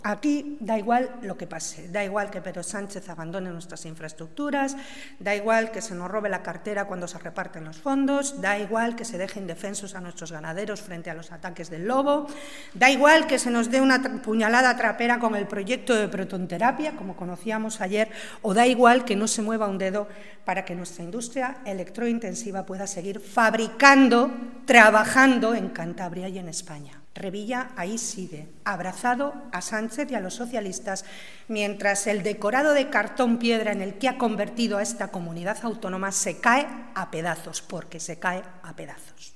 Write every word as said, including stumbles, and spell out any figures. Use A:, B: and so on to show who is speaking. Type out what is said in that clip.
A: Aquí da igual lo que pase, da igual que Pedro Sánchez abandone nuestras infraestructuras, da igual que se nos robe la cartera cuando se reparten los fondos, da igual que se deje indefensos a nuestros ganaderos frente a los ataques del lobo, da igual que se nos dé una puñalada trapera con el proyecto de protonterapia, como conocíamos ayer, o da igual que no se mueva un dedo para que nuestra industria electrointensiva pueda seguir fabricando, trabajando en Cantabria y en España. Revilla ahí sigue, abrazado a Sánchez y a los socialistas, mientras el decorado de cartón piedra en el que ha convertido a esta comunidad autónoma se cae a pedazos, porque se cae a pedazos.